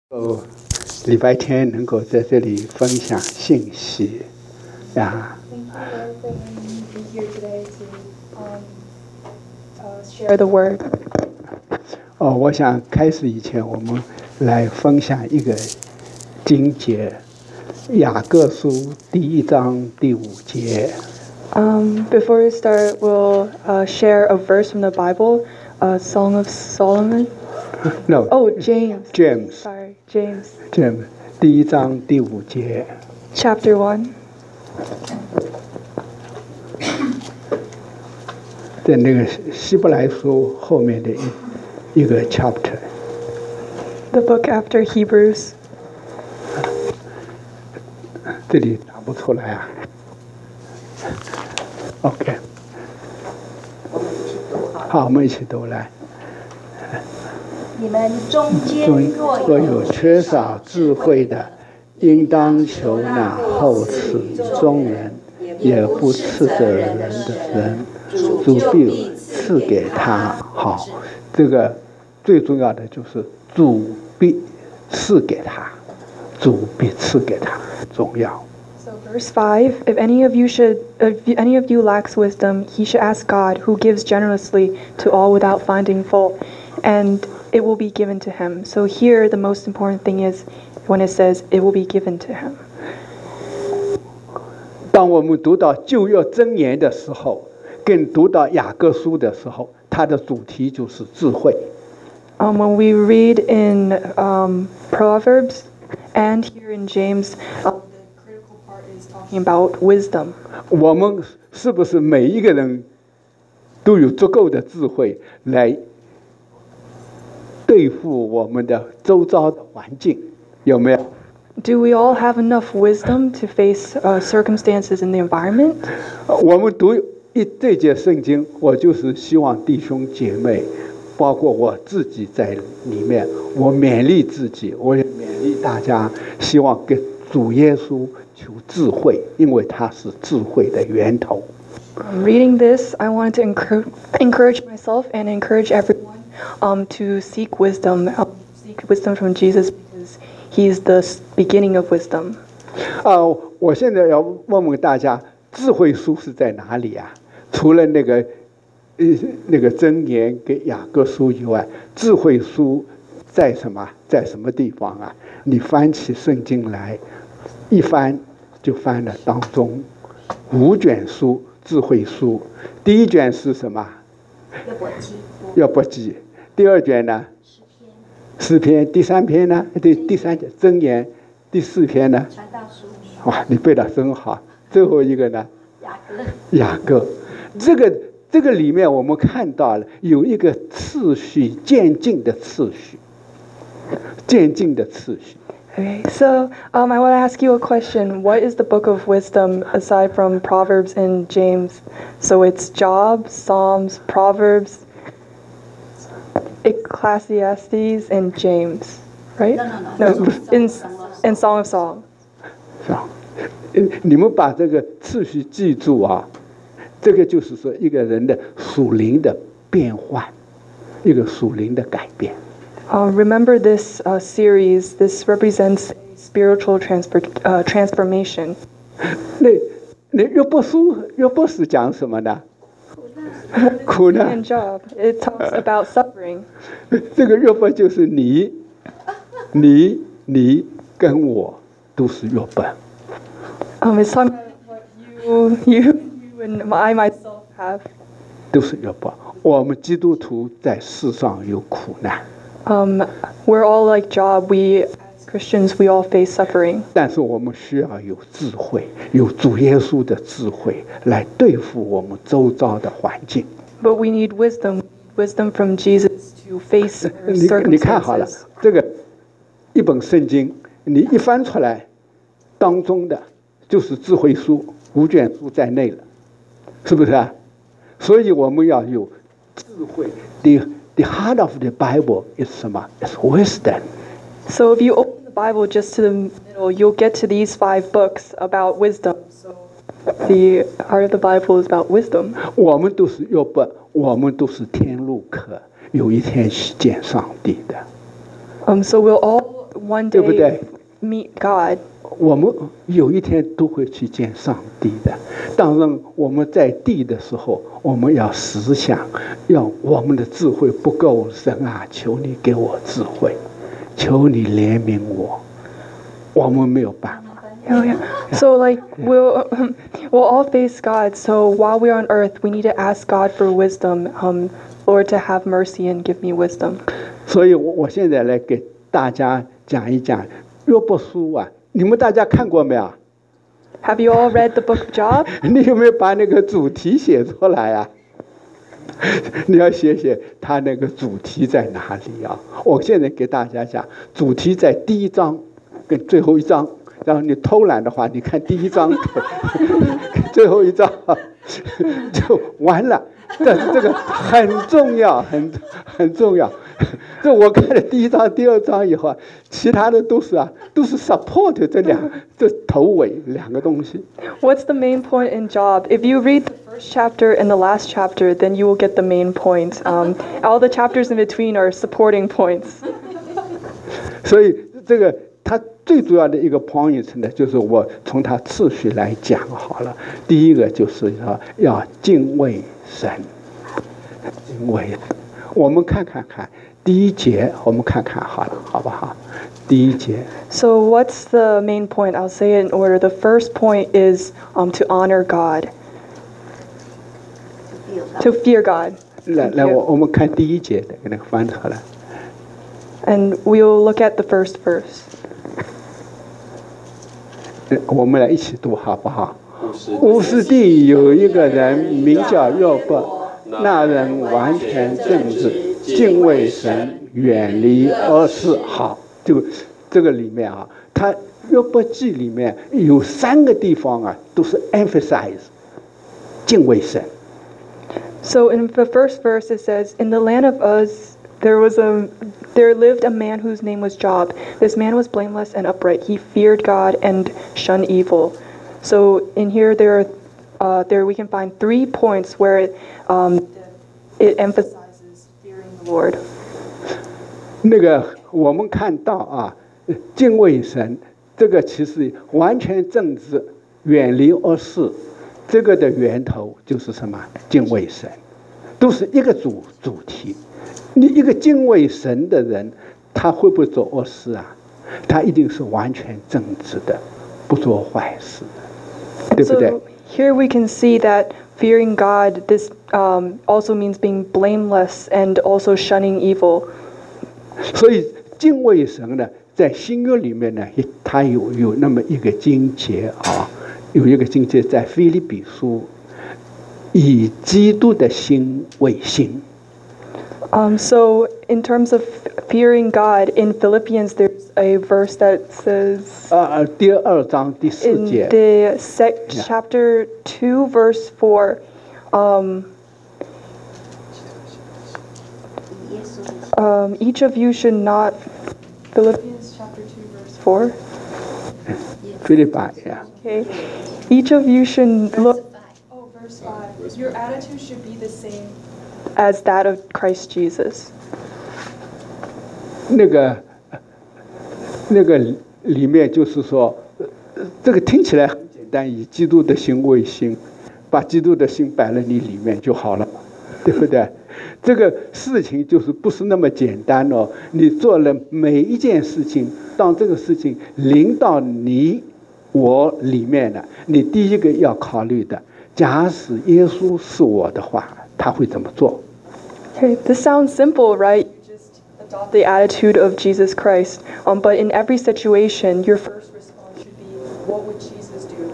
礼拜天能够在这里分享信息呀。 Share the word. 我想开始以前，我们来分享一个经节，雅各书第1章第5节。 Before we start, we'll share a verse from the Bible, Song of Solomon. No. Oh, James. James. Sorry, James. James 第1章第5节。 Chapter 1. 在那个希伯来书后面的一个 chapter。 The book after Hebrews. 这里打不出来啊。OK。好，我们一起读来。 你们中间若有缺少智慧的，应当求那厚赐众人，也不斥责人的人，主必赐给他。好，这个最重要的就是主必赐给他，主必赐给他，重要。 So verse 5, if any of you lacks wisdom, he should ask God, who gives generously to all without finding fault, and it will be given to him. So here the most important thing is when it says it will be given to him. 当我们读到旧约箴言的时候，跟读到雅各书的时候，它的主题就是智慧。 When we read in Proverbs and here in James, the critical part is talking about wisdom. 我们是不是每一个人都有足够的智慧来对付我们的周遭的环境？有没有？ Do we all have enough wisdom to face circumstances in the environment? 我们读这节圣经，我就是希望弟兄姐妹，包括我自己在里面，我勉励自己，我也勉励大家，希望给主耶稣求智慧，因为他是智慧的源头。 Reading this, I wanted to encourage myself and encourage everyone to seek wisdom from Jesus because He's the beginning of wisdom. 我现在要问问大家，智慧书是在哪里啊？除了那个箴言跟雅各书以外，智慧书在什么地方啊？你翻起圣经来，一翻就翻了当中5卷书，智慧书。第1卷是什么？约伯记。第2卷呢？诗篇。第3篇呢？第3卷箴言。第4篇呢？传道书。哇，你背得真好。最后一个呢？雅各。这个里面我们看到了有一个次序，渐进的次序。 Okay, so I want to ask you a question. What is the book of wisdom aside from Proverbs and James? So it's Job, Psalms, Proverbs, Ecclesiastes, and James, right? No, in Song of Songs. 你们把这个次序记住啊，这个就是说一个人的属灵的变换，一个属灵的改变。 Remember this series. This represents a spiritual transformation. 那约伯是讲什么呢？苦难。 And Job, it talks about suffering. 这个约伯就是你跟我都是约伯。 It's talking about what you and I myself have. 都是约伯。我们基督徒在世上有苦难。 We're all like Job. We, as Christians, we all face suffering. 但是我们需要有智慧，有主耶稣的智慧来对付我们周遭的环境。 But we need wisdom from Jesus to face circumstances. 你看好了，这个一本圣经，你一翻出来，当中的就是智慧书5卷书在内了，是不是啊？所以我们要有智慧。The heart of the Bible is 什么？ It's wisdom. So if you open the Bible just to the middle, you'll get to these 5 books about wisdom. So the heart of the Bible is about wisdom. 我们都是约伯，我们都是天路客，有一天去见上帝的。 So one 对不对？ day meet God. 我们有一天都会去见上帝的。当然，我们在地的时候，我们要思想，要我们的智慧不够，神啊，求你给我智慧，求你怜悯我。我们没有办法。 Oh yeah. So like we'll all face God. So while we're on earth, we need to ask God for wisdom. Lord, to have mercy and give me wisdom. 所以我现在来给大家讲一讲约伯书啊，你们大家看过没有？ Have you all read the book of Job? 你有没有把那个主题写出来啊？你要写写他那个主题在哪里啊？我现在给大家讲，主题在第一章跟最后一章。然后你偷懒的话，你看第一章最后一章就完了。但是这个很重要，很重要。这我看了第一章、第二章以后，其他的都是support 这头尾两个东西。 What's the main point in Job? If you read the first chapter and the last chapter, then you will get the main point. All the chapters in between are supporting points. 所以这个它最主要的一个 point 呢，就是我从它次序来讲好了。第一个就是说要敬畏神，敬畏。我们看第一节，我们看好了，好不好？第一节。 So what's the main point? I'll say it in order. The first point is to honor God, to fear God. 来，我们看第一节的，给那个翻出来。 And we'll look at the first verse. 我们来一起读好不好？乌斯地有一个人名叫约伯，那人完全正直，敬畏神，远离恶事。好，就这个里面啊，他约伯记里面有3个地方啊，都是 emphasize 敬畏神。 So in the first verse it says, "In the land of Uz, there lived a man whose name was Job. This man was blameless and upright. He feared God and shunned evil." So in here there we can find 3 points where it emphasizes fearing the Lord. 那个我们看到啊，敬畏神，这个其实完全正直，远离恶事，这个的源头就是什么？敬畏神，都是一个主题。你一个敬畏神的人，他会不会做恶事啊？他一定是完全正直的，不做坏事的，对不对？ So here we can see that fearing God, this also means being blameless and also shunning evil. 所以敬畏神呢，在新约里面呢，它有那么一个经节啊，有一个经节在腓立比书，以基督的心为心。 So in terms of fearing God, in Philippians there's a verse that says 第2章第4 in 节。 the chapter 2 verse 4, each of you should not. Philippians chapter 2 verse 4. 腓立比呀， Okay, each of you should look Oh, verse 5. Your attitude should be the same. as that of Christ Jesus. 那个里面就是说，这个听起来很简单，以基督的心为心，把基督的心摆在你里面就好了，对不对？这个事情就是不是那么简单哦。你做了每一件事情，当这个事情临到你我里面了，你第一个要考虑的，假使耶稣是我的话，他会怎么做？ Okay, this sounds simple, right? You just adopt the attitude of Jesus Christ. But in every situation, your first response should be, what would Jesus do?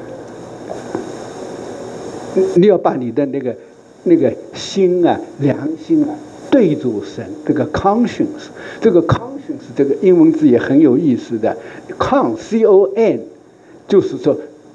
你要把你的那个心啊、良心啊对住神，这个 conscience， 这个 conscience 这个英文字也很有意思的 ，con 就是说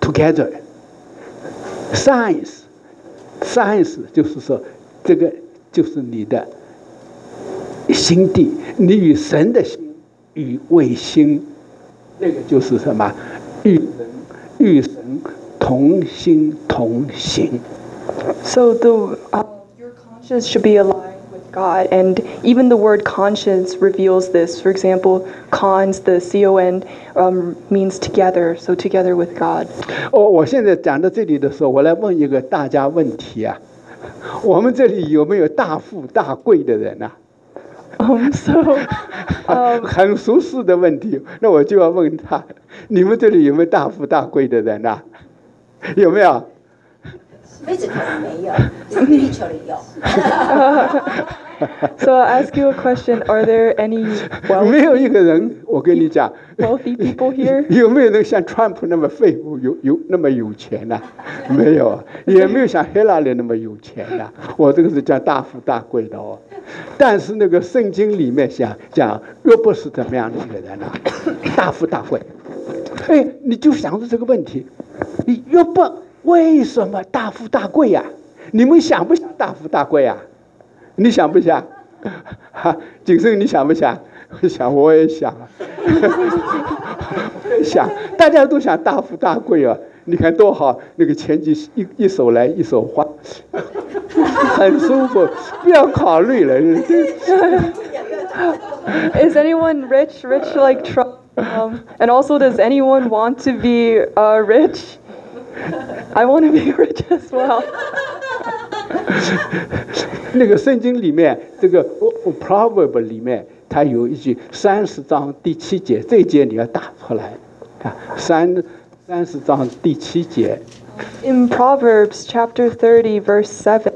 together。science 就是说这个就是你的心地，你与神的心与为心，那个就是什么？与神同心同行。 So your conscience should be aligned with God. And even the word conscience reveals this. For example, cons, the C-O-N, means together, so together with God. 我现在讲到这里的时候，我来问一个大家问题啊，我们这里有没有大富大贵的人啊？很熟识的问题，那我就要问他：你们这里有没有大富大贵的人啊？有没有？ 妹子可能没有，地球里有。 So I'll ask you a question: Are there any 没有一个人，我跟你讲 wealthy people here? 有没有人像川普那么废物，那么有钱呢？没有，也没有像希拉里那么有钱的。我这个是讲大富大贵的哦。但是那个圣经里面讲约伯是怎么样的一个人呢？大富大贵。哎，你就想着这个问题，你约伯为什么大富大贵呀？你们想不想大富大贵啊？你想不想？景生，你想不想？想，我也想啊。想，大家都想大富大贵啊！你看多好，那个钱就一手来一手花，很舒服，不要考虑了。 Is anyone rich like Trump? And also, does anyone want to be rich? I want to be rich as well. 那个圣经里面，这个 Proverb 里面，它有一句30章第7节，这一节你要打出来啊，30章第7节。 In Proverbs chapter 30, verse 7.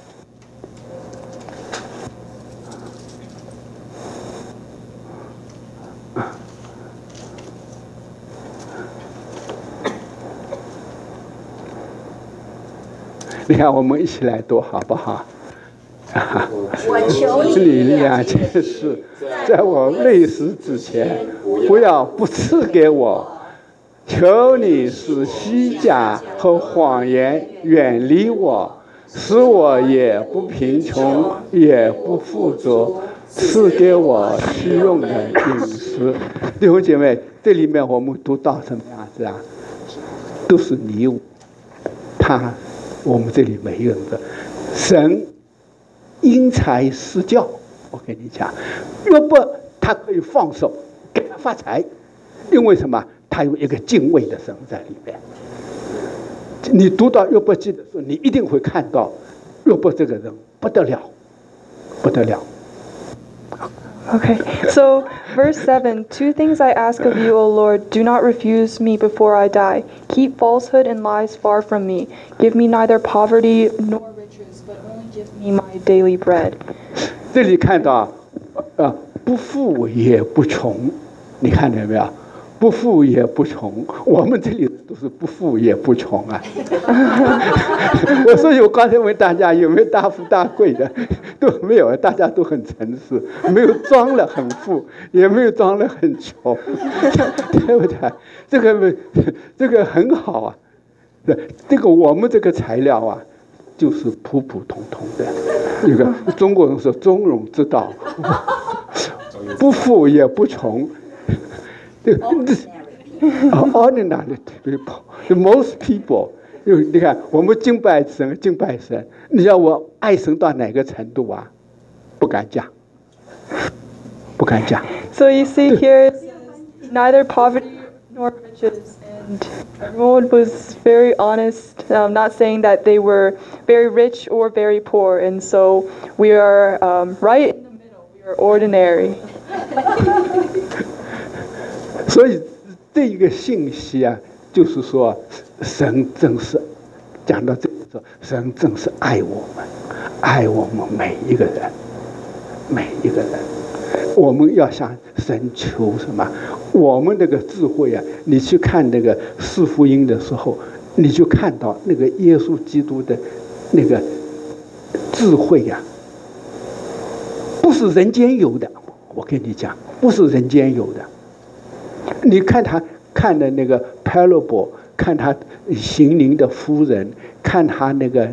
你看，我们一起来读好不好？ 我求你力量件事，在我未死之前，不要不赐给我。求你使虚假和谎言远离我，使我也不贫穷，也不富足，赐给我需用的饮食。弟兄姐妹，这里面我们读到什么样子啊？都是你我他。我们这里每一个人的神因材施教，我跟你讲，约伯他可以放手给他发财，因为什么？他有一个敬畏的神在里面。你读到约伯记的时候，你一定会看到约伯这个人不得了，不得了。 Okay, so verse 7, 2 things I ask of you, O Lord, do not refuse me before I die. Keep falsehood and lies far from me. Give me neither poverty nor riches, but only give me my daily bread. 这里看到不富也不穷，你看见没有？不富也不穷，我们这里都是不富也不穷啊。所以我刚才问大家有没有大富大贵的，都没有，大家都很诚实，没有装了很富，也没有装了很穷，对不对？这个很好啊。这个我们这个材料啊，就是普普通通的。这个中国人说中庸之道，不富也不穷。Ordinary people, most people， 你看我们敬拜神，你要我爱神到哪个程度啊？不敢讲。 So you see here, neither poverty nor riches, and everyone was very honest, not saying that they were very rich or very poor, and so we are right in the middle, we are ordinary. 所以这一个信息啊，就是说，神真是讲到这里说，神真是爱我们每一个人。我们要向神求什么？我们那个智慧啊，你去看那个四福音的时候，你就看到那个耶稣基督的那个智慧呀，不是人间有的。我跟你讲，不是人间有的。你看他看的那个 parable， 看他行灵的夫人，看他那个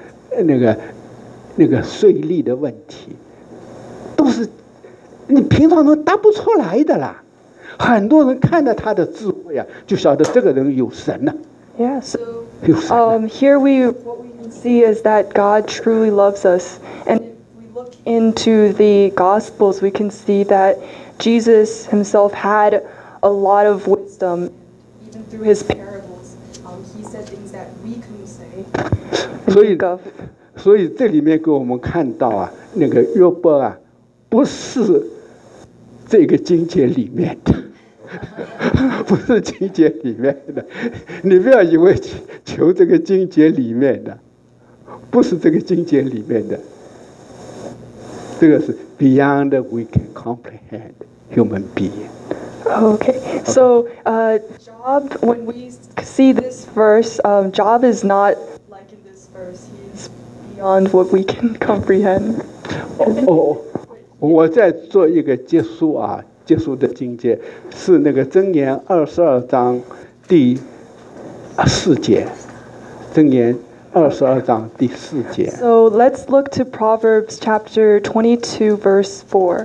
税吏的问题，都是你平常人答不出来的啦。很多人看到他的智慧啊，就晓得这个人有神了。 Yeah, so here what we can see is that God truly loves us, and if we look look into the Gospels, we can see that Jesus himself had a lot of wisdom. Even through his parables, he said things that we couldn't say. and 所以 think of. 所以这里面给我们看到啊，那个约伯啊，不是这个经节里面的，不是经节里面的，你不要以为求这个经节里面的，不是这个经节里面的，这个是 beyond we can comprehend human being。 Okay, so Job, when we see this verse, Job is not like in this verse. He's beyond what we can comprehend. 我再做一个结束啊，结束的经节是那个箴言22章第4节，箴言22章第4节。 So let's look to Proverbs chapter 22, verse 4.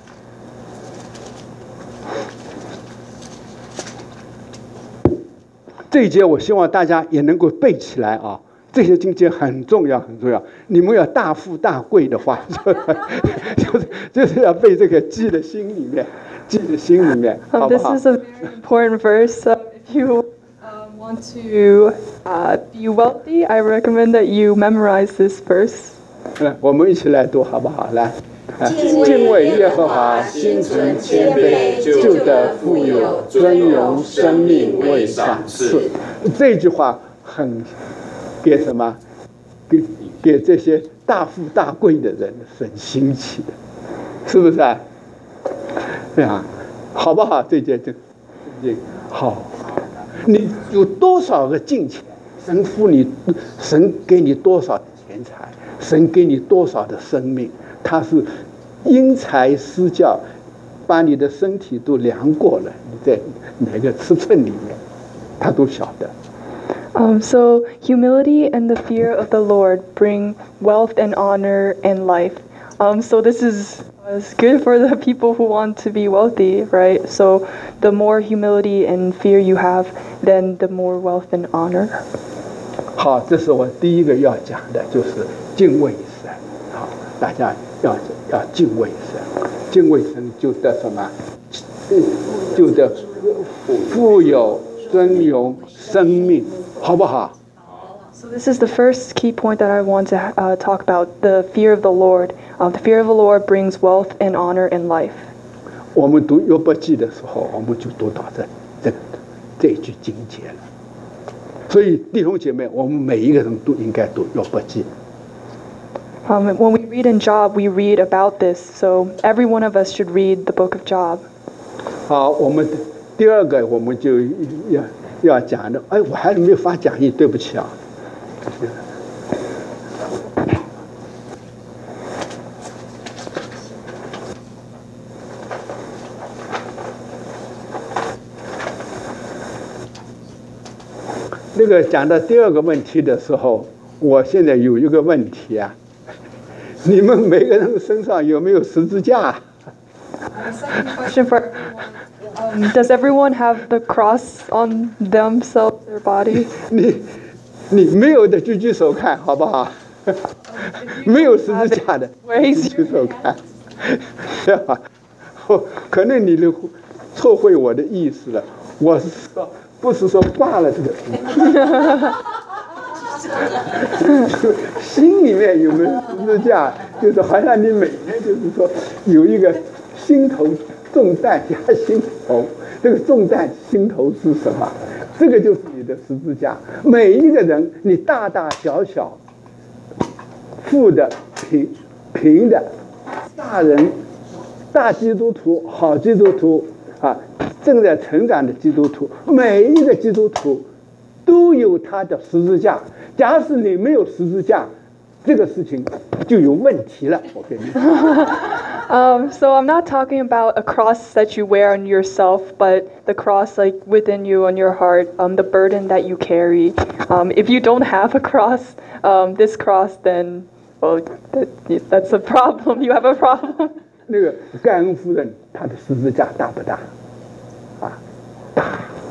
这一节我希望大家也能够背起来啊，这些经节很重要，很重要。你们要大富大贵的话，就是要背这个记在心里面，记在心里面，好不 This 好？ is a very important verse. If you want to be wealthy, I recommend that you memorize this verse. 来，我们一起来读，好不好？来， 敬畏耶和华，心存谦卑，就得富有，尊荣生命为赏赐。 这句话很给什么？给这些大富大贵的人很新奇的，是不是啊？对啊，好不好？这好。你有多少个金钱？神给你多少的钱财？神给你多少的生命？他是因材施教，把你的身体都量过了，你在哪个尺寸里面，他都晓得。 So humility and the fear of the Lord bring wealth and honor and life. So this is good for the people who want to be wealthy, right? So the more humility and fear you have, then the more wealth and honor. 好，这是我第一个要讲的，就是敬畏神。好，大家要敬畏神，敬畏神就得什么？就得富有、尊荣、生命，好不好？ So this is the first key point that I want to talk about, the fear of the Lord. The fear of the Lord brings wealth and honor and life. 我们读约伯记的时候，我们就读到这句经节了。所以弟兄姐妹，我们每一个人都应该读约伯记。 When we read in Job, we read about this. So every one of us should read the book of Job. 好，我们第二个我们就要讲的，哎，我还没有发讲义，对不起啊。那个讲到第二个问题的时候，我现在有一个问题啊，你们每个人身上有没有十字架？ The second question for everyone, does everyone have the cross on themselves, their body? 你没有的举手看好不好？没有十字架的举手看，对吧？可能你就错会我的意思了。我是说，不是说挂了这个心里面有没有十字架？就是好像你每天就是说有一个心头重担加心头，这个重担心头是什么？这个就是你的十字架。每一个人，你大大小小，富的、贫的，大人、大基督徒、好基督徒啊，正在成长的基督徒，每一个基督徒都有他的十字架。假使你没有十字架，这个事情就有问题了。我跟你说。 So I'm not talking about a cross that you wear on yourself, but the cross like within you, on your heart, the burden that you carry. If you don't have a cross, this cross, then well, that's a problem. You have a problem. 那个盖恩夫人，她的十字架大不大？啊，大。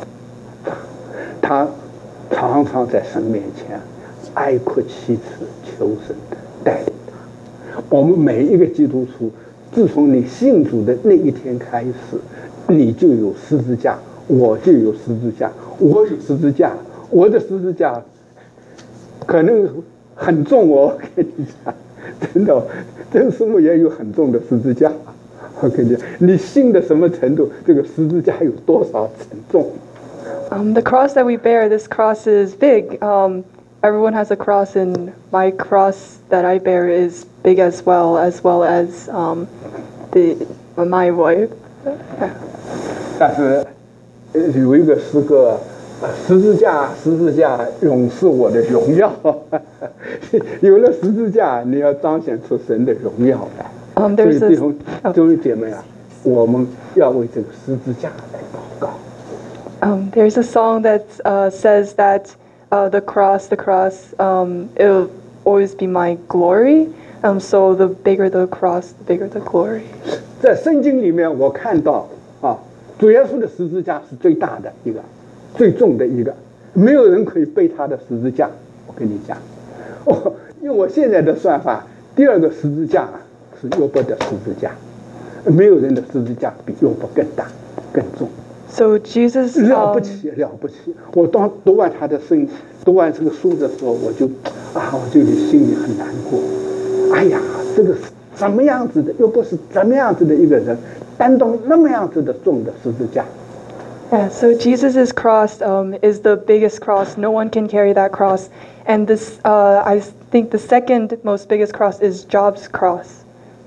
她常常在神面前哀哭祈辞，求神带领她。 我们每一个基督徒，自从你信主的那一天开始，你就有十字架，我就有十字架，我有十字架，我的十字架可能很重哦，我跟你讲，真的，曾师母也有很重的十字架。我跟你讲，你信的什么程度，这个十字架有多少沉重。 The cross that we bear, this cross is big. Everyone has a cross, and my cross that I bear is big as well as my wife. 但是有一个诗歌，十字架，十字架，永是我的荣耀。有了十字架，你要彰显出神的荣耀来。所以弟兄姐妹啊，我们要为这个十字架来祷告。 There's a song that says that the cross, it'll always be my glory. So the bigger the cross, the bigger the glory. 在圣经里面，我看到主耶稣的十字架是最大的一个，最重的一个，没有人可以背他的十字架。我跟你讲，用我现在的算法，第二个十字架是约伯的十字架，没有人的十字架比约伯更大、更重。 So Jesus 了不起，了不起！我当读完他的读完这个书的时候，我就心里很难过。哎呀，这个是怎么样子的？又不是怎么样子的一个人，担当那么样子的重的十字架。 Yeah, so Jesus' cross is the biggest cross. No one can carry that cross. And this, I think the second most biggest cross is Job's cross.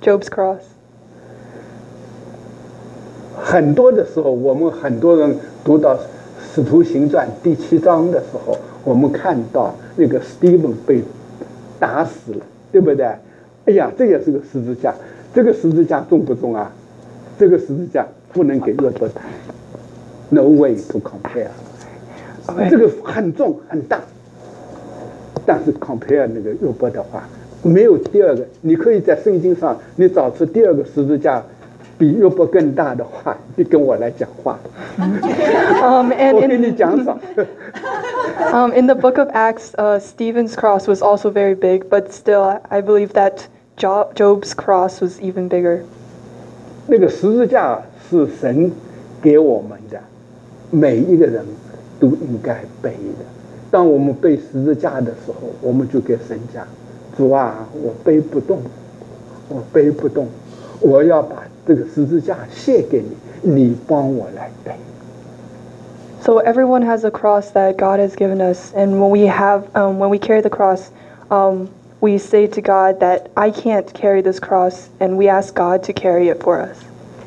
很多的时候，我们很多人读到《使徒行传》第7章的时候，我们看到那个 Stephen 被打死了，对不对？哎呀，这也是个十字架。这个十字架重不重啊？这个十字架不能给约伯抬 ，No way to compare。这个很重很大，但是 compare 那个约伯的话，没有第二个。你可以在圣经上，你找出第二个十字架比约伯更大的话，你跟我来讲话。我给你讲赏。 In the book of Acts, Stephen's cross was also very big, but still, I believe that Job's cross was even bigger. 那个十字架是神给我们的，每一个人都应该背的。当我们背十字架的时候，我们就给神讲：主啊，我背不动，我背不动，我要把这个十字架献给你，你帮我来背。 So everyone has a cross that God has given us, and when we carry the cross, we say to God that I can't carry this cross, and we ask God to carry it for us.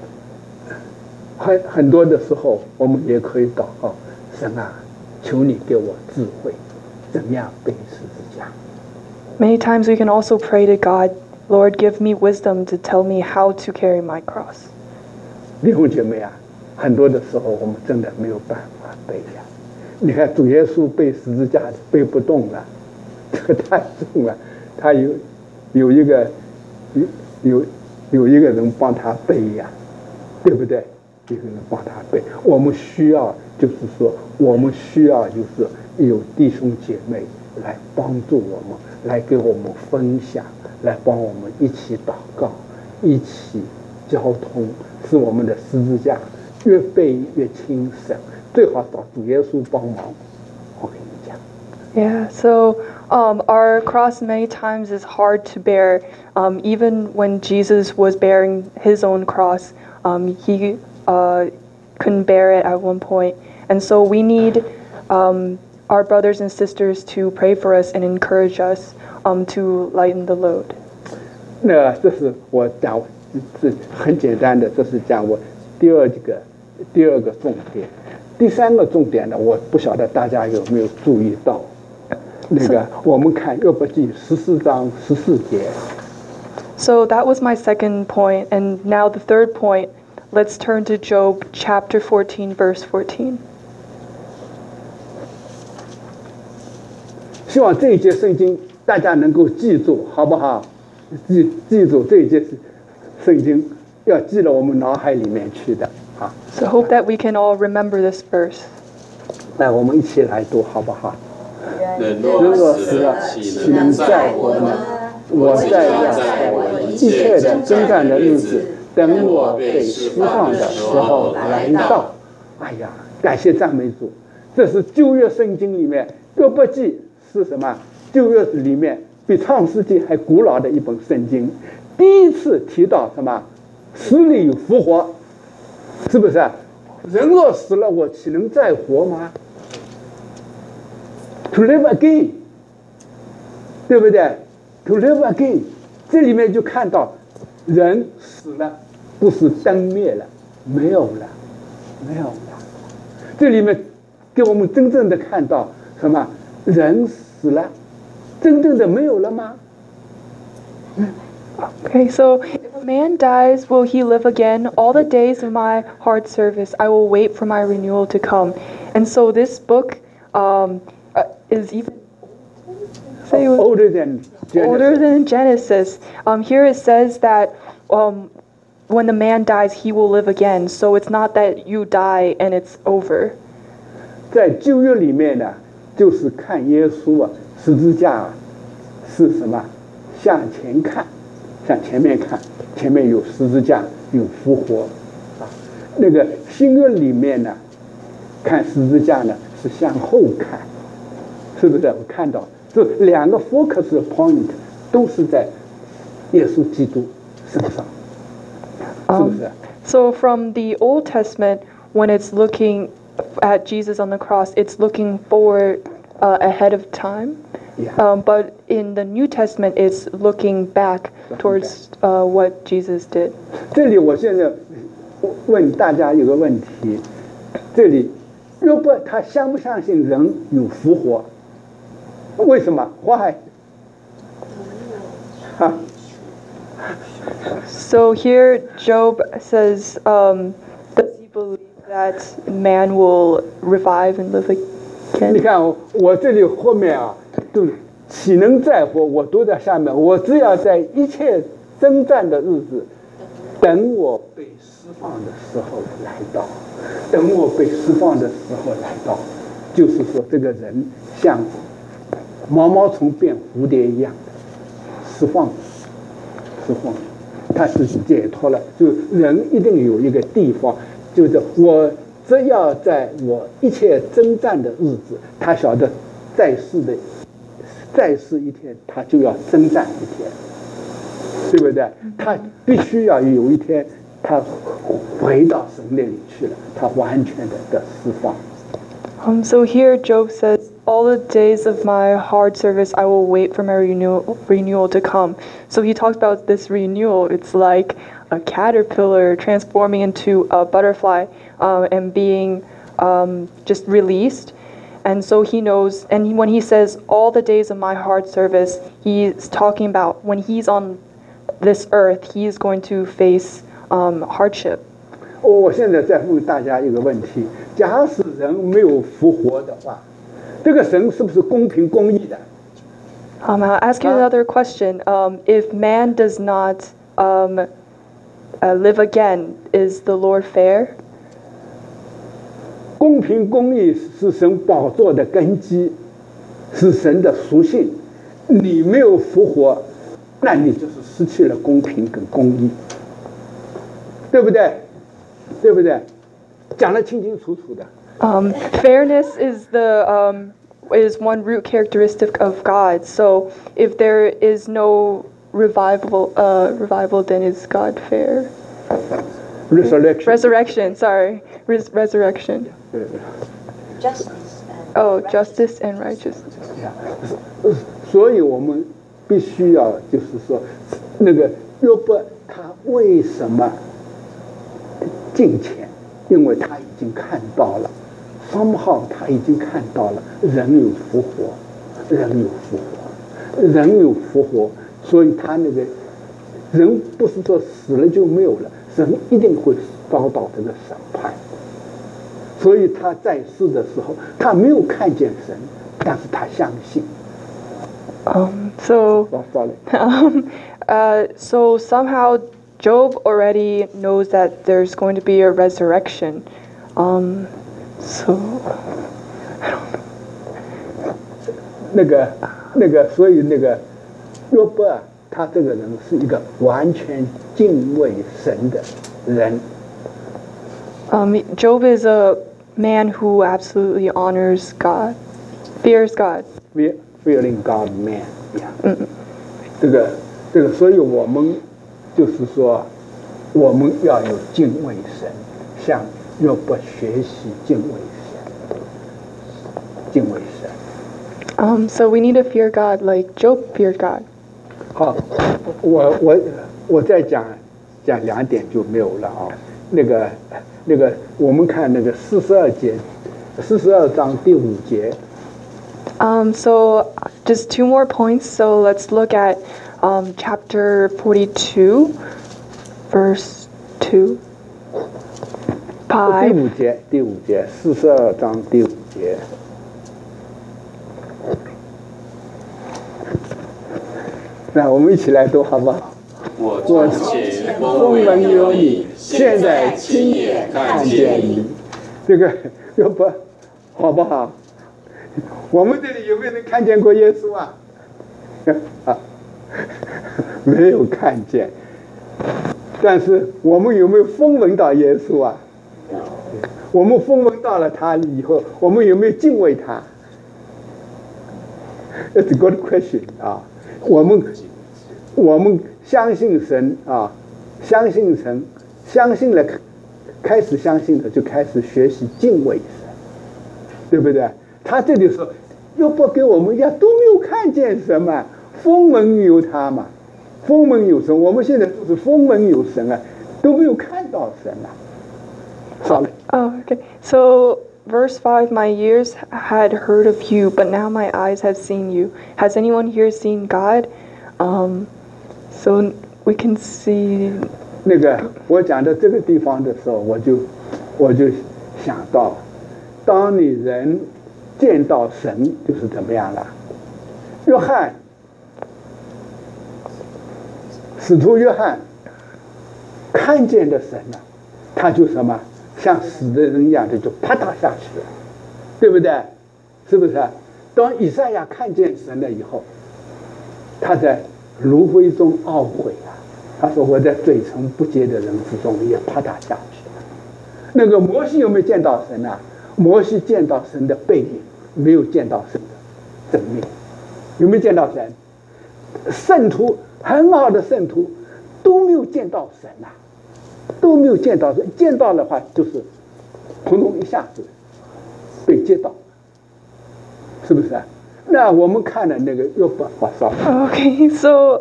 很多的时候，我们也可以祷告：神啊，求你给我智慧，怎么样背十字架。 Many times we can also pray to God, Lord, give me wisdom to tell me how to carry my cross. 弟兄姐妹啊，很多的时候我们真的没有办法背呀。你看主耶稣背十字架背不动了，这个太重了。他有一个人帮他背呀，对不对？有人帮他背。我们需要就是有弟兄姐妹来帮助我们，来给我们分享，来帮我们一起祷告，一起交通，使我们的十字架越背越轻省。最好找主耶稣帮忙。我跟你讲。 Yeah, so our cross many times is hard to bear. Even when Jesus was bearing his own cross, he couldn't bear it at one point. And so we need our brothers and sisters to pray for us and encourage us to lighten the load. 那这是我讲，是很简单的，这是讲我第二个重点。第三个重点呢，我不晓得大家有没有注意到。那个，我们看约伯记14章14节。 So that was my second point, and now the third point. Let's turn to Job chapter 14, verse 14. 希望这一节圣经大家能够记住，好不好？记住这一节圣经，要记到我们脑海里面去的啊。 So hope that we can all remember this verse. 来，我们一起来读，好不好？ 人若死了，岂能再活呢？我在一切的征战的日子，等我被释放的时候来到。 哎呀，感谢赞美主！这是旧约圣经里面约伯记是什么？旧约里面比创世纪还古老的一本圣经，第一次提到什么？死里复活，是不是？人若死了，我岂能再活吗？To live again， 对不对 ？To live again， 这里面就看到人死了，不是灯灭了，没有了，没有了。这里面给我们真正的看到什么？人死了，真正的没有了吗？ Okay, so if a man dies, will he live again? All the days of my hard service, I will wait for my renewal to come. And so this book is even older than Genesis. older than Genesis. Here it says that when the man dies, he will live again. So it's not that you die and it's over. 在旧约里面呢，就是看耶稣啊，十字架啊，是什么？向前看，向前面看，前面有十字架，有复活啊。那个新约里面呢，看十字架呢是向后看，是不是？我看到这两个 focus point 都是在耶稣基督身上，是不是？ So from the Old Testament, when it's looking at Jesus on the cross, it's looking forward ahead of time. Yeah. But in the New Testament, it's looking back towards what Jesus did. 这里我现在问大家一个问题：这里约伯他相不相信人有复活？为什么 ？Why？ 啊？ So here, Job says, does he believe that man will revive and live 你 again? 看我这里后面啊，都岂能再活？我都在下面。我只要在一切征战的日子，等我被释放的时候来到，等我被释放的时候来到，就是说这个人像毛毛虫变蝴蝶一样的释放，释放，他是解脱了。就人一定有一个地方，就是我只要在我一切征战的日子，他晓得在世一天，他就要征战一天，对不对？他必须要有一天，他回到神那里去了，他完全的释放。 So here, Job says, all the days of my hard service, I will wait for my renewal to come. So he talks about this renewal. It's like a caterpillar transforming into a butterfly and being just released. And so he knows, and when he says all the days of my hard service, he's talking about when he's on this earth, he is going to face hardship. 我现在再问大家一个问题：假使人没有复活的话，这个神是不是公平公义的？ I'll ask you another question. If man does not live again, is the Lord fair? 公平公义是神宝座的根基，是神的属性。你没有复活，那你就是失去了公平跟公义，对不对？对不对？讲得清清楚楚的。 Fairness is one root characteristic of God. So if there is no revival, then is God fair? Resurrection. Sorry, resurrection. Justice and righteousness. 所以我们必须要就是说，那个约伯他为什么敬虔？因为他已经看到了，somehow他已经看到了人有复活，人有复活，人有复活，所以他那个人不是说死了就没有了，人一定会遭到这个审判。所以他在世的时候，他没有看见神，但是他相信。 So somehow Job already knows that there's going to be a resurrection. So I don't know. 所以约伯啊， 他这个人是一个完全敬畏神的人。 Job is a man who absolutely honors God, fears God. Fearing God man，这个，所以我们就是说，我们要有敬畏神，向约伯学习敬畏神，敬畏神。 So we need to fear God like Job feared God. 好，我再讲2点就没有了啊。那个，我们看那个42章第5节。 So just 2 more points. So let's look at chapter 42, verse 2. 第五节，42章第5节。那我们一起来读好不好？ 我从前风闻有你，现在亲眼看见你。 这个约伯好不好？我们这里有没有人看见过耶稣啊？没有看见。但是我们有没有风闻到耶稣啊？我们风闻到了他以后，我们有没有敬畏他？ It's a good question 啊！我们相信神啊，相信神，相信了，开始相信了，就开始学习敬畏神，对不对？他这里说，又不给我们都没有看见什么，风闻有他嘛，风闻有神。我们现在都是风闻有神啊，都没有看到神啊。好了。 Okay. So verse 5, my ears had heard of you, but now my eyes have seen you. Has anyone here seen God? So we can see. 那个我讲到这个地方的时候，我就想到，当你人见到神，就是怎么样了？约翰，使徒约翰看见的神了，他就什么？像死的人一样的就啪嗒下去了，对不对？是不是？当以赛亚看见神了以后，他在炉灰中懊悔啊！他说：“我在嘴唇不洁的人之中也啪嗒下去了。”那个摩西有没有见到神啊？摩西见到神的背影，没有见到神的正面。有没有见到神？圣徒很好的圣徒都没有见到神啊！都没有见到，见到的话就是砰咚一下子被接到，是不是？那我们看的那个约伯，我说。 Okay, so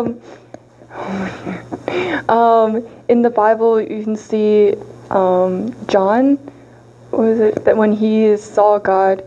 in the Bible you can see John, what was it that when he saw God,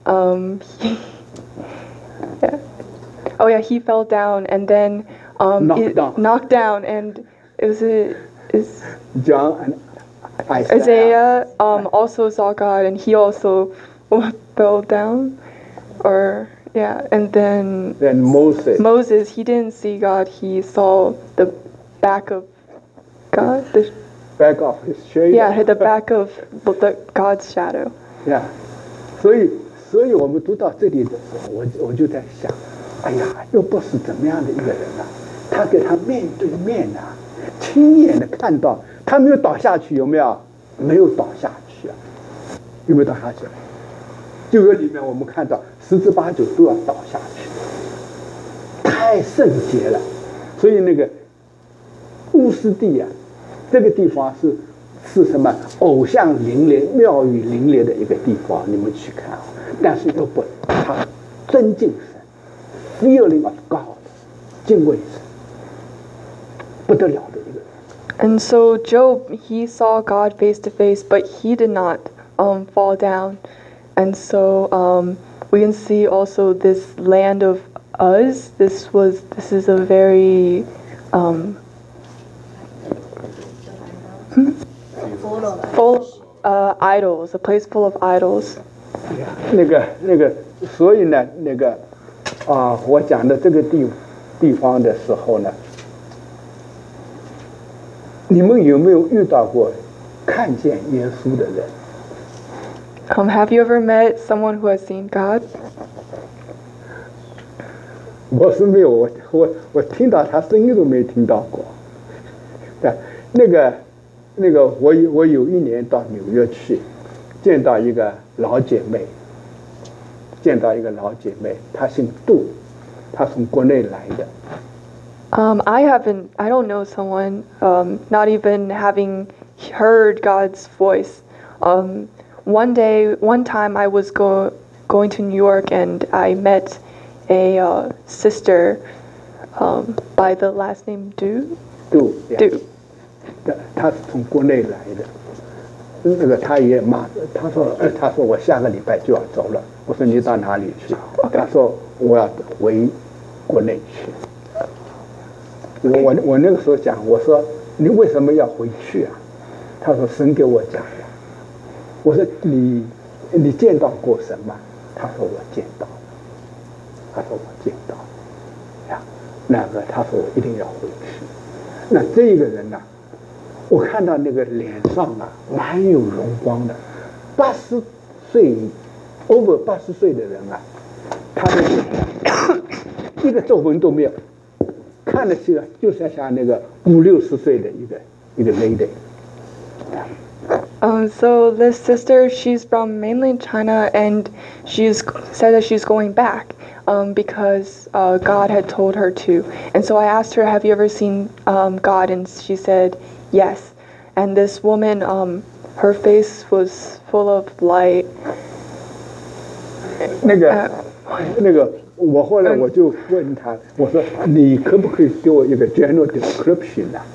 he fell down and then knocked down, and is John and Isaiah also saw God, and he also fell down, and then Moses, he didn't see God, he saw the back of God, the back of his shadow. Yeah, the back of God's shadow. Yeah， 所以我们读到这里的时候，我就在想，哎呀，约伯是怎么样的一个人啊？他跟他面对面啊，亲眼的看到，他没有倒下去，有没有？没有倒下去啊，有没有倒下去？旧约里面我们看到10之8九都要倒下去，太圣洁了。所以那个乌斯地啊，这个地方是什么？偶像林立、庙宇林立的一个地方，你们去看啊。但是又不，他尊敬神 ，feeling of God， 敬畏神，不得了的一个人。 And so Job, he saw God face to face, but he did not fall down. And so we can see also this land of Uz. This is a very full idols, a place full of idols. 那个，所以呢，我讲的这个地方的时候呢，你们有没有遇到过看见耶稣的人？ Have you ever met someone who has seen God? 我是没有，我听到他声音都没听到过。对，那个我有一年到纽约去，见到一个老姐妹，她姓杜，她从国内来的。 I don't know someone, not even having heard God's voice. One time I was going to New York and I met a sister by the last name Du. Du. Du. 她是从国内来的。那个她也骂，她说我下个礼拜就要走了。我说你到哪里去？她说我要回国内去。我那个时候讲，我说你为什么要回去啊？他说神给我讲的。我说你见到过神吗？他说我见到了。呀，他说我一定要回去。那这个人呢，我看到那个脸上啊蛮有荣光的，80岁 over 80岁的人啊，他的脸一个皱纹都没有。看得起来就是像那个50-60岁的一个 lady。 So this sister, she's from mainland China, and she's said that she's going back because God had told her to. And so I asked her, "Have you ever seen God?" And she said, "Yes." And this woman, her face was full of light. 那个。我后来我就问他，我说你可不可以给我一个 general description 啊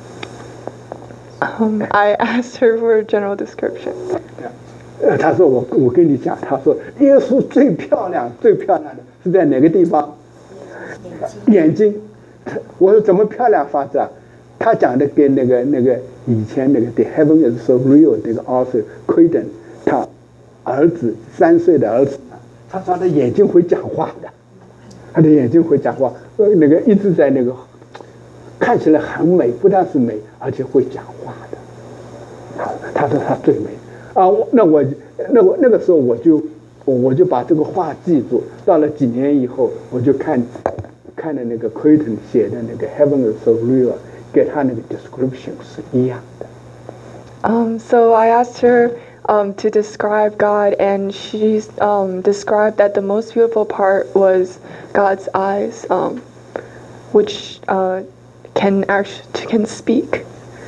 ？I asked her for a general description. 他说我跟你讲，他说耶稣最漂亮的是在哪个地方？眼睛。我说怎么漂亮法子啊？他讲的跟那个以前那个 The Heaven is so real 那个 author Creighton 他儿子3岁的儿子，他说他的眼睛会讲话的。他的眼睛会讲话，那个一直在那个看起来很美，不但是美，而且会讲话的。他说他最美啊！那个时候我就把这个话记住。到了几年以后，我就看了那个 Creighton 写的那个 Heaven is so real， 给他那个 description 是一样的。 So I asked her to describe God, and she described that the most beautiful part was God's eyes, which can speak.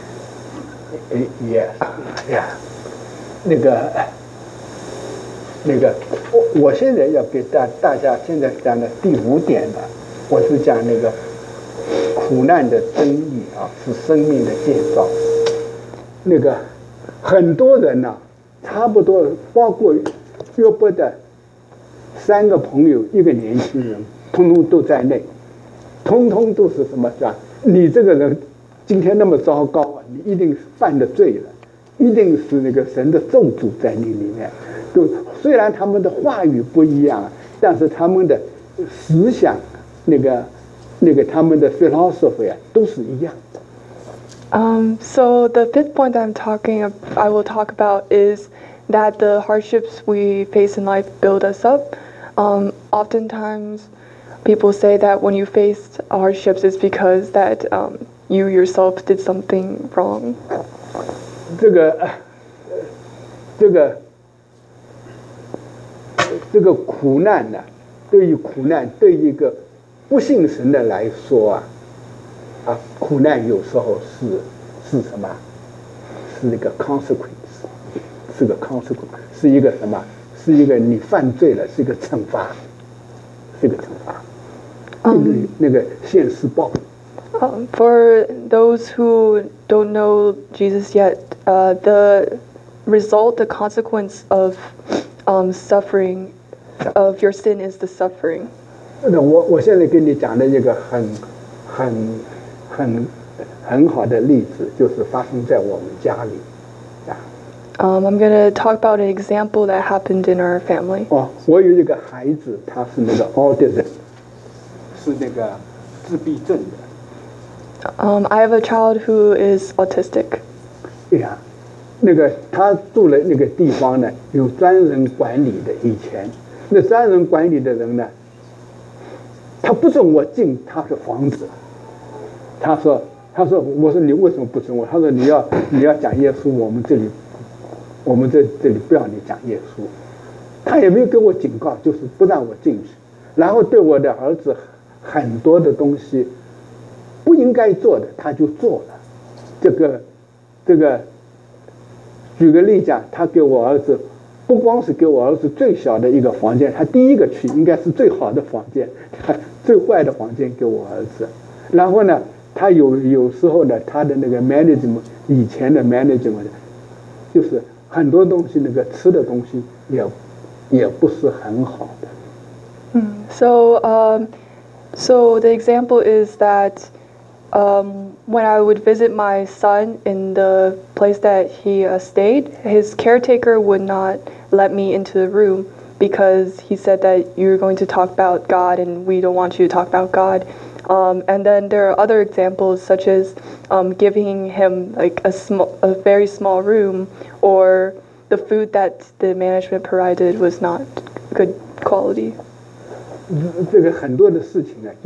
Yes, yeah. 那个，我现在要给大家现在讲的第5点呢，我是讲那个苦难的真理啊，是生命的建造。那个很多人呢。差不多，包括约伯的3个朋友，一个年轻人，通通都在内，通通都是什么？是吧？你这个人今天那么糟糕啊，你一定犯了罪了，一定是那个神的咒诅在你里面。就虽然他们的话语不一样，但是他们的思想，那个他们的 philosophy 啊，都是一样的。 So the 5th point I will talk about is that the hardships we face in life build us up. Oftentimes, people say that when you face hardships, it's because that you yourself did something wrong. 这个苦难呢，对于一个不信神的来说啊。苦难有时候是什么？是那个 consequence， 是个 consequence， 是一个什么？是一个你犯罪了，是一个惩罚，那个现世报。 For those who don't know Jesus yet, the result, the consequence of suffering of your sin is the suffering. 那我现在跟你讲的一个很好的例子，就是发生在我们家里。 I'm going to talk about an example that happened in our family. 我有一个孩子，他是那个 autism， 是那个自闭症的。 I have a child who is autistic. 呀，那个他住的那个地方呢，有专人管理的。以前那专人管理的人呢， 他不准我进他的房子。他说，我说你为什么不准我？他说你要讲耶稣，我们这里不要你讲耶稣。他也没有给我警告，就是不让我进去，然后对我的儿子很多的东西不应该做的他就做了。这个举个例讲，他给我儿子不光是给我儿子最小的一个房间，他第一个去应该是最好的房间，他最坏的房间给我儿子。然后呢，他有时候呢，他的那个 management 以前的 management 就是很多东西那个吃的东西也不是很好的。 So the example is that when I would visit my son in the place that he stayed, his caretaker would not let me into the room because he said that you're going to talk about God and we don't want you to talk about God. And then there are other examples such as giving him like a very small room, or the food that the management provided was not good quality. 这个很多的事情呢，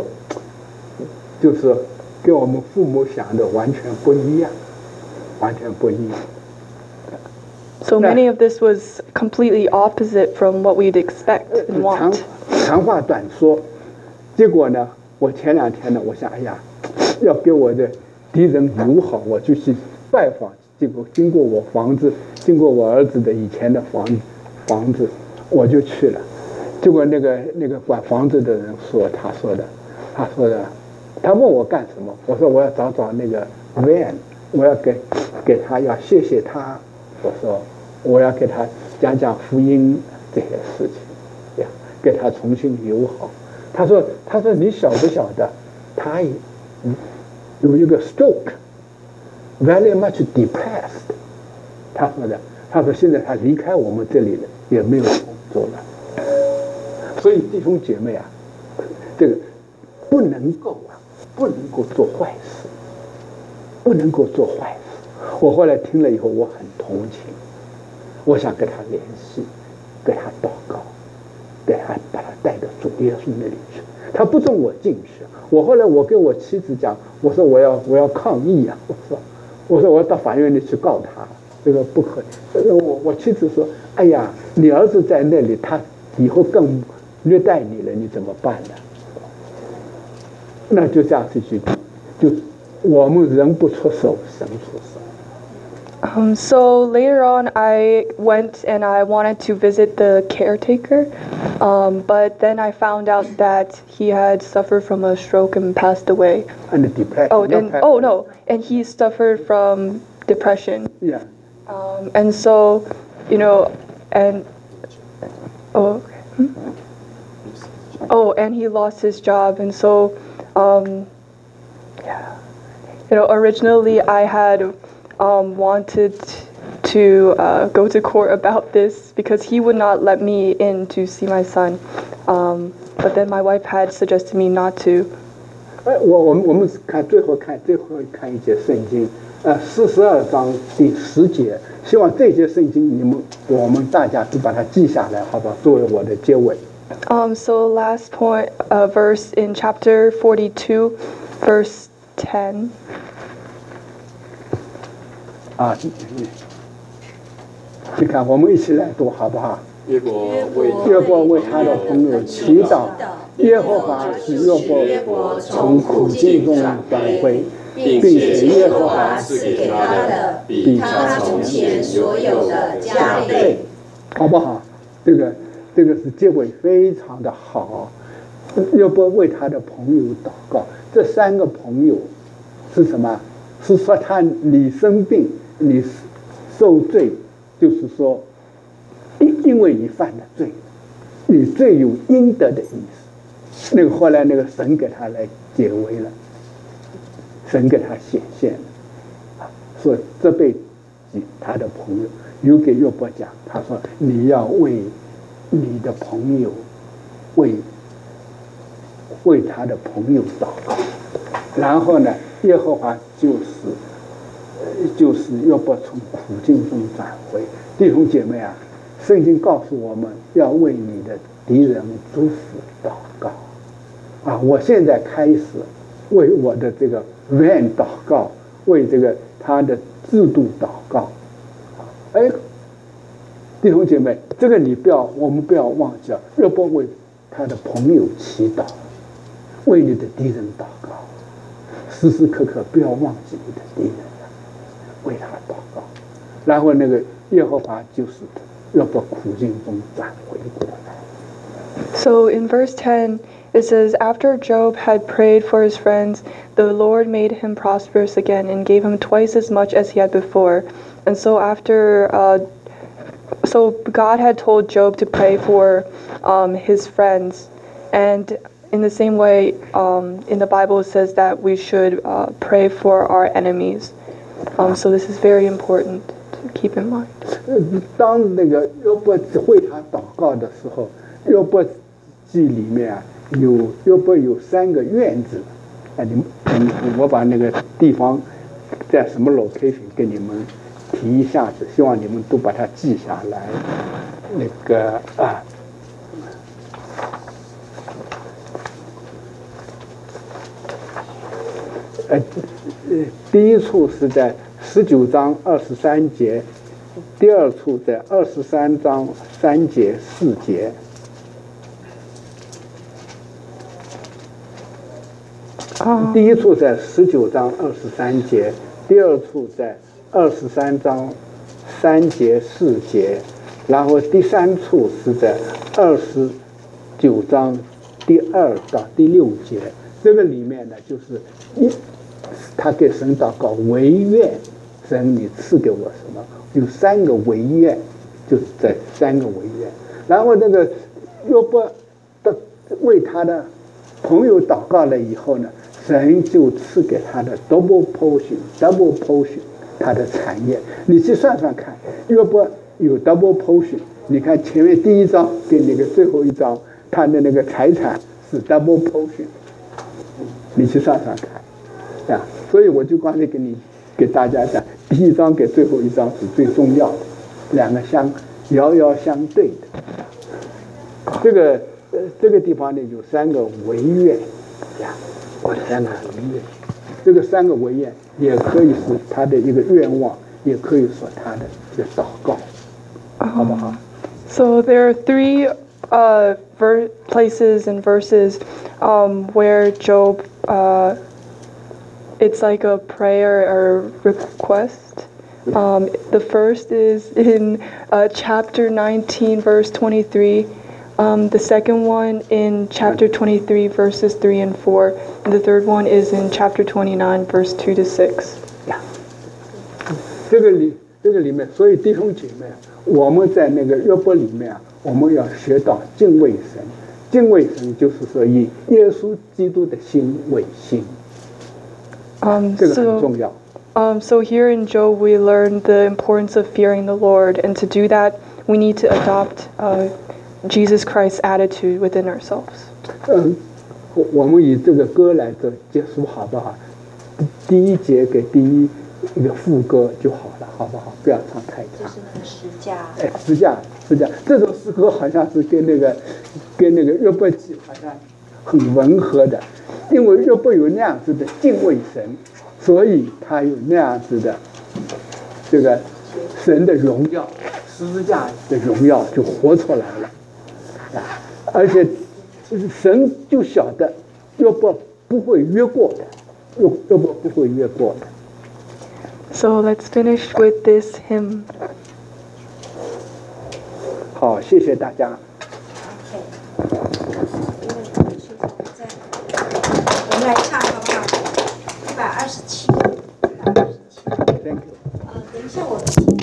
就是跟我们父母想的完全不一样，完全不一样。 So many of this was completely opposite from what we'd expect and want. 长话短说，结果呢，我前2天呢，我想，哎呀，要给我的敌人友好，我就去拜访。结果经过我房子，经过我儿子的以前的房子，我就去了。结果那个管房子的人说，他说的，他问我干什么？我说我要找那个 van， 我要给他，要谢谢他。我说我要给他讲福音这些事情，呀，给他重新友好。他说你晓不晓得，他有一个 stroke。Very much depressed， 他说现在他离开我们这里了，也没有工作了。所以弟兄姐妹啊，这个不能够做坏事，不能够做坏事。我后来听了以后，我很同情，我想跟他联系，给他祷告，把他带到主耶稣那里去。他不准我进去，后来我跟我妻子讲，我说我要抗议啊，我说我要到法院里去告他，这个不可以。我妻子说，哎呀，你儿子在那里，他以后更虐待你了，你怎么办呢？那就这样子去，就我们人不出手，神出手。 So later on, I went and I wanted to visit the caretaker, but then I found out that he had suffered from a stroke and passed away. And depression. And he suffered from depression. Yeah. And so, and and he lost his job, and so, originally I had wanted to go to court about this because he would not let me in to see my son, but then my wife had suggested me not to. 我们最后看一节圣经，42章第10节，希望这节圣经我们大家都把它记下来，好吧，作为我的结尾。 So last point, verse in chapter 42, verse 10. 你看，我们一起来读好不好？ 约伯为他的朋友祈祷，耶和华使约伯从苦境中转回，并且耶和华赐给他的比他从前所有的加倍，好不好？这个是结尾非常的好。约伯为他的朋友祷告，这3个朋友是什么？是说你生病，你受罪，就是说，因为你犯了罪，你罪有应得的意思。后来神给他来解围了，神给他显现了，说这辈子他的朋友有给约伯讲，他说你要为你的朋友，为他的朋友祷告。然后呢，耶和华就是约伯从苦境中转回。弟兄姐妹啊，圣经告诉我们要为你的敌人祝福祷告， 我现在开始为我的这个院祷告，为这个他的制度祷告。弟兄姐妹，这个我们不要忘记了，约伯为他的朋友祈祷，为你的敌人祷告，时时刻刻不要忘记你的敌人，为他祷告。然后那个耶和华就是约伯苦境中转回过来。 So in verse 10, it says, After Job had prayed for his friends, the Lord made him prosperous again and gave him twice as much as he had before. And so so God had told Job to pray for his friends. And in the same way, in the Bible it says that we should pray for our enemies. So this is very important to keep in mind. 当那个约伯为他祷告的时候，约伯记里面约伯有3个院子。我把那个地方在什么 location 给你们提一下子，希望你们都把它记下来。那个第一处是在19章23节，第二处在23章3节4节。第一处在19章23节，第二处在23章3节4节，然后第三处是在29章第2到第6节。这个里面呢，就是他给神祷告唯愿，神你赐给我什么？有3个唯愿，就是这3个唯愿。然后那个约伯为他的朋友祷告了以后呢，神就赐给他的 double portion 他的产业。你去算算看，约伯有 double portion， 你看前面第1章跟那个最后一章，他的那个财产是 double portion， 你去算算看啊。所以我就刚才给大家讲，第1章给最后1章是最重要的，两个遥遥相对的。这个地方呢有3个唯愿呀，我的3个唯愿，这个3个唯愿也可以是他的一个愿望，也可以说他的一个祷告，好不好 ？So there are 3 places and verses where Job, it's like a prayer or request. The first is in chapter 19, verse 23. The second one in chapter 23, verses 3 and 4. And the third one is in chapter 29, verse 2 to 6. 这个里面，所以弟兄姐妹，我们在那个约伯里面，我们要学到敬畏神。敬畏神就是说以耶稣基督的心为心，这个很重要。 So here in Job, we learn the importance of fearing the Lord, and to do that, we need to adopt Jesus Christ's attitude within ourselves. 我们以这个歌来做结束好不好？第1节给第一个副歌就好了，好不好？不要唱太长。 就是那个十架。 十架，这首诗歌好像是跟那个约伯记好像很吻合的，因为约伯有那样子的敬畏神，所以他有那样子的这个神的荣耀，十字架的荣耀就活出来了。而且神就晓得约伯不会越过的，约伯不会越过的。 So let's finish with this hymn. 好，谢谢大家。 我们来唱好不好？127。 Thank you。 等一下我。